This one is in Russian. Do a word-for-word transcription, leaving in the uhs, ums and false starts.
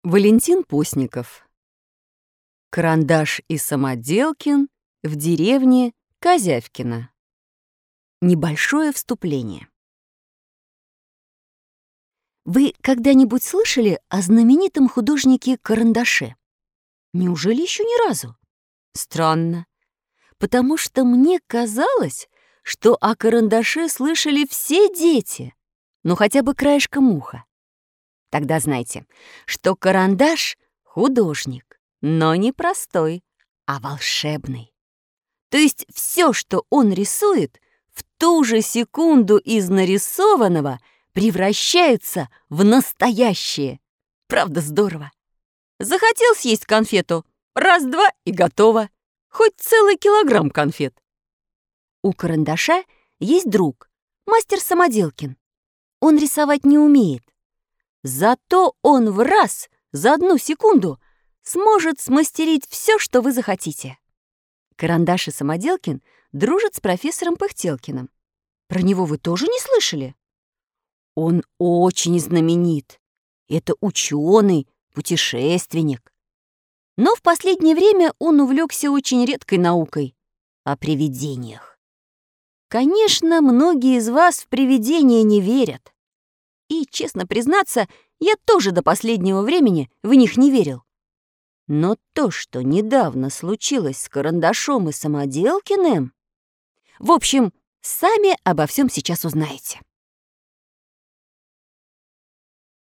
Валентин Постников. Карандаш и Самоделкин в деревне Козявкино. Небольшое вступление. Вы когда-нибудь слышали о знаменитом художнике Карандаше? Неужели еще ни разу? Странно, потому что мне казалось, что о Карандаше слышали все дети, ну хотя бы краешком уха. Тогда знайте, что Карандаш — художник, но не простой, а волшебный. То есть все, что он рисует, в ту же секунду из нарисованного превращается в настоящее. Правда, здорово. Захотел съесть конфету, раз-два и готово. Хоть целый килограмм конфет. У Карандаша есть друг, мастер Самоделкин. Он рисовать не умеет. Зато он в раз, за одну секунду, сможет смастерить все, что вы захотите. Карандаш и Самоделкин дружат с профессором Пыхтелкиным. Про него вы тоже не слышали? Он очень знаменит. Это ученый, путешественник. Но в последнее время он увлекся очень редкой наукой — о привидениях. Конечно, многие из вас в привидения не верят. И, честно признаться, я тоже до последнего времени в них не верил. Но то, что недавно случилось с Карандашом и Самоделкиным... В общем, сами обо всем сейчас узнаете.